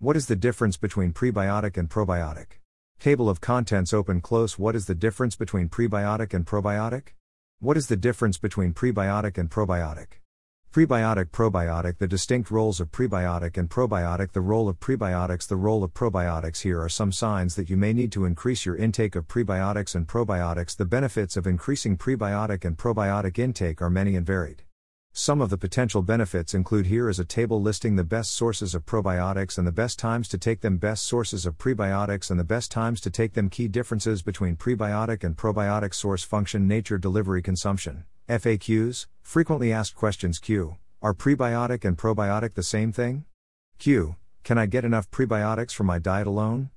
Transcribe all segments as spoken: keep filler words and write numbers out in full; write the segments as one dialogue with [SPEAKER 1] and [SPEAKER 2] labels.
[SPEAKER 1] What is the difference between prebiotic and probiotic? Table of contents open close. What is the difference between prebiotic and probiotic? What is the difference between prebiotic and probiotic? Prebiotic, probiotic. The distinct roles of prebiotic and probiotic. The role of prebiotics. The role of probiotics. Here are some signs that you may need to increase your intake of prebiotics and probiotics. The benefits of increasing prebiotic and probiotic intake are many and varied. Some of the potential benefits include: here is a table listing the best sources of probiotics and the best times to take them, best sources of prebiotics and the best times to take them, key differences between prebiotic and probiotic, source, function, nature, delivery, consumption, F A Qs, frequently asked questions. Q. Are prebiotic and probiotic the same thing? Q. Can I get enough prebiotics from my diet alone?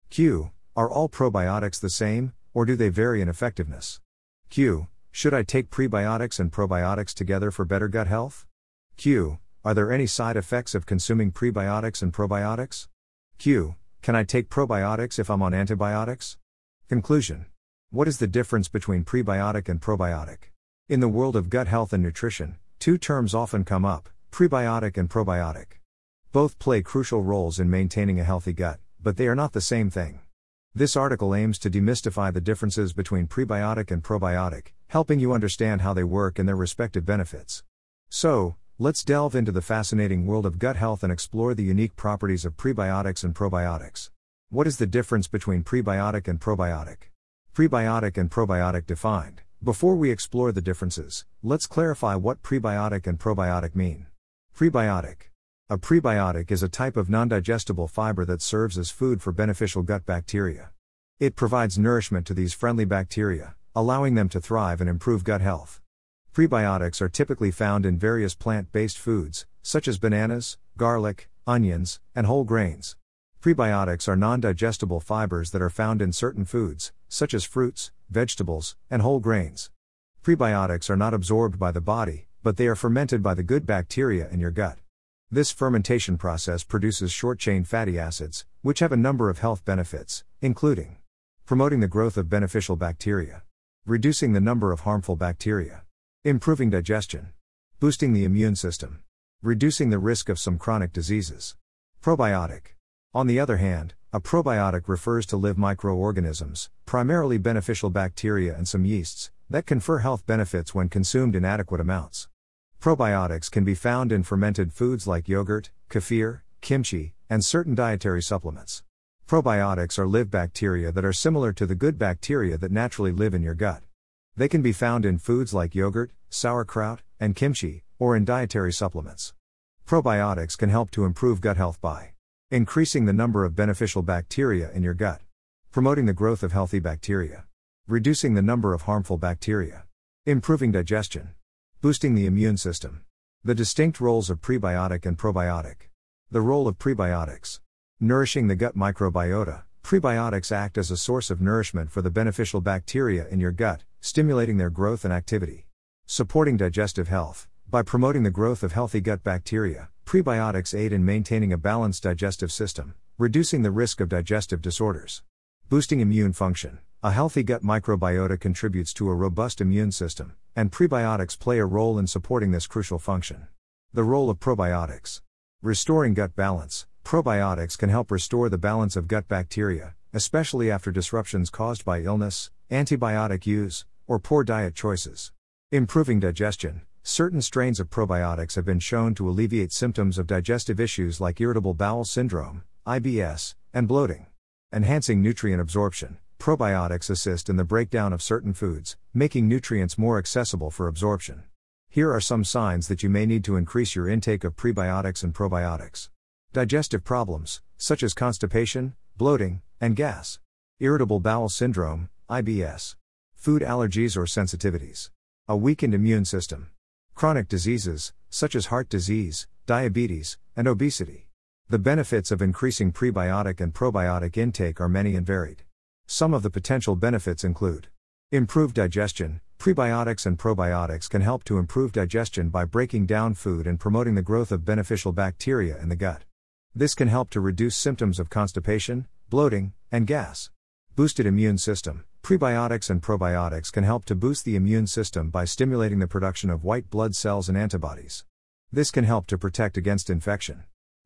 [SPEAKER 1] Q. Are all probiotics the same, or do they vary in effectiveness? Q. Should I take prebiotics and probiotics together for better gut health? Q. Are there any side effects of consuming prebiotics and probiotics? Q. Can I take probiotics if I'm on antibiotics? Conclusion. What is the difference between prebiotic and probiotic? In the world of gut health and nutrition, two terms often come up: prebiotic and probiotic. Both play crucial roles in maintaining a healthy gut, but they are not the same thing. This article aims to demystify the differences between prebiotic and probiotic, helping you understand how they work and their respective benefits. So, let's delve into the fascinating world of gut health and explore the unique properties of prebiotics and probiotics. What is the difference between prebiotic and probiotic? Prebiotic and probiotic defined. Before we explore the differences, let's clarify what prebiotic and probiotic mean. Prebiotic. A prebiotic is a type of non-digestible fiber that serves as food for beneficial gut bacteria. It provides nourishment to these friendly bacteria, allowing them to thrive and improve gut health. Prebiotics are typically found in various plant-based foods, such as bananas, garlic, onions, and whole grains. Prebiotics are non-digestible fibers that are found in certain foods, such as fruits, vegetables, and whole grains. Prebiotics are not absorbed by the body, but they are fermented by the good bacteria in your gut. This fermentation process produces short-chain fatty acids, which have a number of health benefits, including promoting the growth of beneficial bacteria, reducing the number of harmful bacteria, improving digestion, boosting the immune system, reducing the risk of some chronic diseases. Probiotic. On the other hand, a probiotic refers to live microorganisms, primarily beneficial bacteria and some yeasts, that confer health benefits when consumed in adequate amounts. Probiotics can be found in fermented foods like yogurt, kefir, kimchi, and certain dietary supplements. Probiotics are live bacteria that are similar to the good bacteria that naturally live in your gut. They can be found in foods like yogurt, sauerkraut, and kimchi, or in dietary supplements. Probiotics can help to improve gut health by increasing the number of beneficial bacteria in your gut, promoting the growth of healthy bacteria, reducing the number of harmful bacteria, improving digestion, boosting the immune system. The distinct roles of prebiotic and probiotic. The role of prebiotics. Nourishing the gut microbiota. Prebiotics act as a source of nourishment for the beneficial bacteria in your gut, stimulating their growth and activity. Supporting digestive health. By promoting the growth of healthy gut bacteria, prebiotics aid in maintaining a balanced digestive system, reducing the risk of digestive disorders. Boosting immune function. A healthy gut microbiota contributes to a robust immune system, and prebiotics play a role in supporting this crucial function. The role of probiotics. Restoring gut balance. Probiotics can help restore the balance of gut bacteria, especially after disruptions caused by illness, antibiotic use, or poor diet choices. Improving digestion. Certain strains of probiotics have been shown to alleviate symptoms of digestive issues like irritable bowel syndrome, I B S, and bloating. Enhancing nutrient absorption. Probiotics assist in the breakdown of certain foods, making nutrients more accessible for absorption. Here are some signs that you may need to increase your intake of prebiotics and probiotics. Digestive problems, such as constipation, bloating, and gas. Irritable bowel syndrome, I B S. Food allergies or sensitivities. A weakened immune system. Chronic diseases, such as heart disease, diabetes, and obesity. The benefits of increasing prebiotic and probiotic intake are many and varied. Some of the potential benefits include improved digestion. Prebiotics and probiotics can help to improve digestion by breaking down food and promoting the growth of beneficial bacteria in the gut. This can help to reduce symptoms of constipation, bloating, and gas. Boosted immune system. Prebiotics and probiotics can help to boost the immune system by stimulating the production of white blood cells and antibodies. This can help to protect against infection.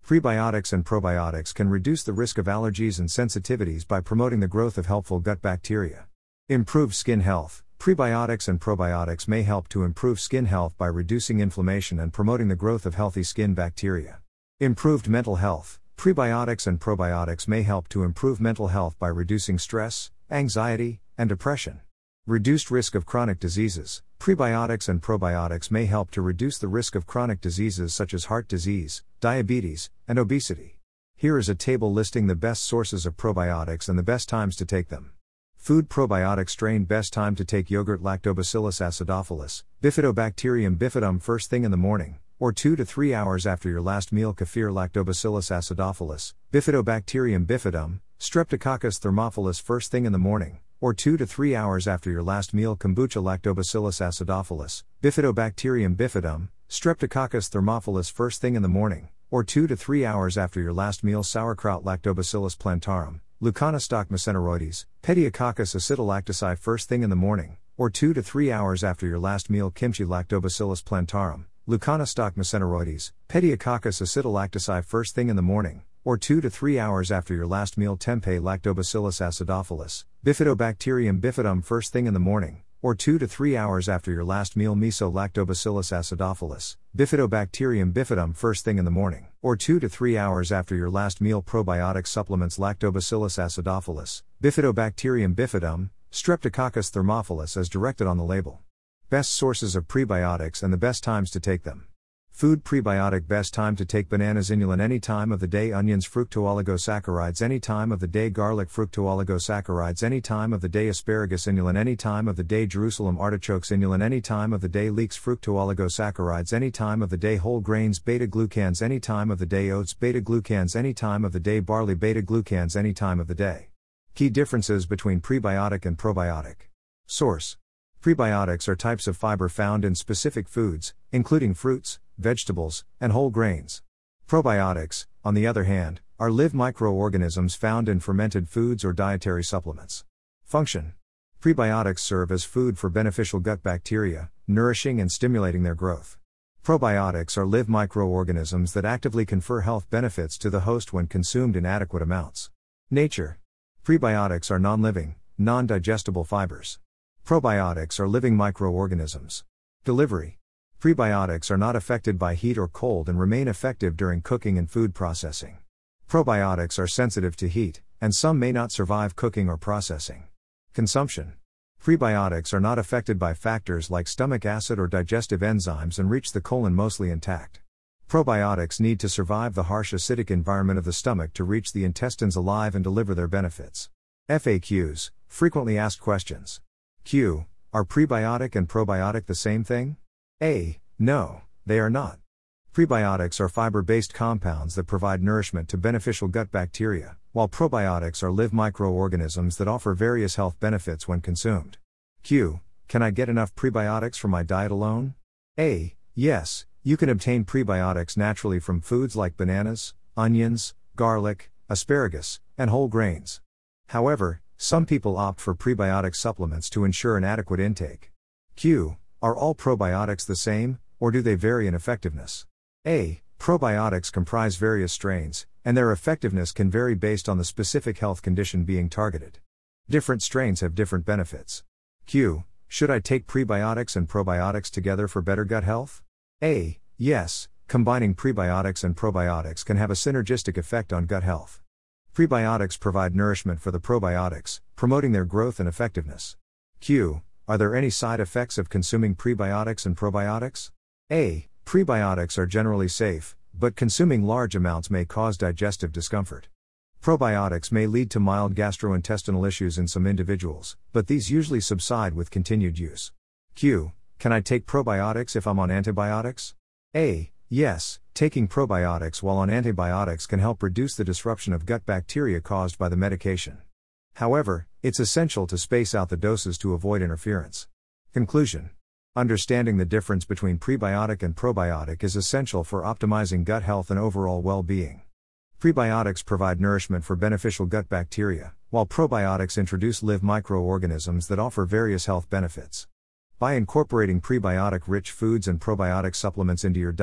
[SPEAKER 1] Prebiotics and probiotics can reduce the risk of allergies and sensitivities by promoting the growth of helpful gut bacteria. Improved skin health. Prebiotics and probiotics may help to improve skin health by reducing inflammation and promoting the growth of healthy skin bacteria. Improved mental health. Prebiotics and probiotics may help to improve mental health by reducing stress, anxiety, and depression. Reduced risk of chronic diseases. Prebiotics and probiotics may help to reduce the risk of chronic diseases such as heart disease, diabetes, and obesity. Here is a table listing the best sources of probiotics and the best times to take them. Food probiotic strain. Best time to take yogurt. Lactobacillus acidophilus, Bifidobacterium bifidum first thing in the morning, or two to three hours after your last meal. Kefir. Lactobacillus acidophilus, Bifidobacterium bifidum, Streptococcus thermophilus first thing in the morning, or two to three hours after your last meal. Kombucha. Lactobacillus acidophilus, Bifidobacterium bifidum, Streptococcus thermophilus first thing in the morning, or two to three hours after your last meal. Sauerkraut. Lactobacillus plantarum, Leuconostoc macenaroides, Pediococcus acetolactosi first thing in the morning, or two to three hours after your last meal. Kimchi. Lactobacillus plantarum, Leuconostoc macenaroides, Pediococcus acetolactosi first thing in the morning, or two to three hours after your last meal. Tempeh. Lactobacillus acidophilus, Bifidobacterium bifidum first thing in the morning, or two to three hours after your last meal. Miso. Lactobacillus acidophilus, Bifidobacterium bifidum first thing in the morning, or two to three hours after your last meal. Probiotic supplements. Lactobacillus acidophilus, Bifidobacterium bifidum, Streptococcus thermophilus as directed on the label. Best sources of prebiotics and the best times to take them. Food prebiotic. Best time to take bananas. Inulin any time of the day. Onions. Fructooligosaccharides any time of the day. Garlic. Fructooligosaccharides any time of the day. Asparagus. Inulin any time of the day. Jerusalem artichokes. Inulin any time of the day. Leeks. Fructooligosaccharides any time of the day. Whole grains. Beta glucans any time of the day. Oats. Beta glucans any time of the day. Barley. Beta glucans any time of the day. Key differences between prebiotic and probiotic. Source. Prebiotics are types of fiber found in specific foods, including fruits, vegetables, and whole grains. Probiotics, on the other hand, are live microorganisms found in fermented foods or dietary supplements. Function. Prebiotics serve as food for beneficial gut bacteria, nourishing and stimulating their growth. Probiotics are live microorganisms that actively confer health benefits to the host when consumed in adequate amounts. Nature. Prebiotics are non-living, non-digestible fibers. Probiotics are living microorganisms. Delivery. Prebiotics are not affected by heat or cold and remain effective during cooking and food processing. Probiotics are sensitive to heat, and some may not survive cooking or processing. Consumption. Prebiotics are not affected by factors like stomach acid or digestive enzymes and reach the colon mostly intact. Probiotics need to survive the harsh acidic environment of the stomach to reach the intestines alive and deliver their benefits. F A Qs, frequently asked questions. Q. Are prebiotic and probiotic the same thing? A. No, they are not. Prebiotics are fiber-based compounds that provide nourishment to beneficial gut bacteria, while probiotics are live microorganisms that offer various health benefits when consumed. Q. Can I get enough prebiotics from my diet alone? A. Yes, you can obtain prebiotics naturally from foods like bananas, onions, garlic, asparagus, and whole grains. However, some people opt for prebiotic supplements to ensure an adequate intake. Q. Are all probiotics the same, or do they vary in effectiveness? A. Probiotics comprise various strains, and their effectiveness can vary based on the specific health condition being targeted. Different strains have different benefits. Q. Should I take prebiotics and probiotics together for better gut health? A. Yes, combining prebiotics and probiotics can have a synergistic effect on gut health. Prebiotics provide nourishment for the probiotics, promoting their growth and effectiveness. Q. Are there any side effects of consuming prebiotics and probiotics? A. Prebiotics are generally safe, but consuming large amounts may cause digestive discomfort. Probiotics may lead to mild gastrointestinal issues in some individuals, but these usually subside with continued use. Q. Can I take probiotics if I'm on antibiotics? A. Yes, taking probiotics while on antibiotics can help reduce the disruption of gut bacteria caused by the medication. However, it's essential to space out the doses to avoid interference. Conclusion. Understanding the difference between prebiotic and probiotic is essential for optimizing gut health and overall well-being. Prebiotics provide nourishment for beneficial gut bacteria, while probiotics introduce live microorganisms that offer various health benefits. By incorporating prebiotic-rich foods and probiotic supplements into your diet,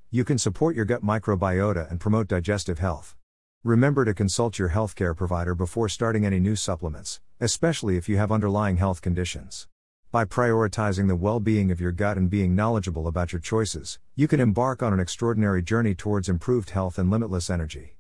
[SPEAKER 1] You can support your gut microbiota and promote digestive health. Remember to consult your healthcare provider before starting any new supplements, especially if you have underlying health conditions. By prioritizing the well-being of your gut and being knowledgeable about your choices, you can embark on an extraordinary journey towards improved health and limitless energy.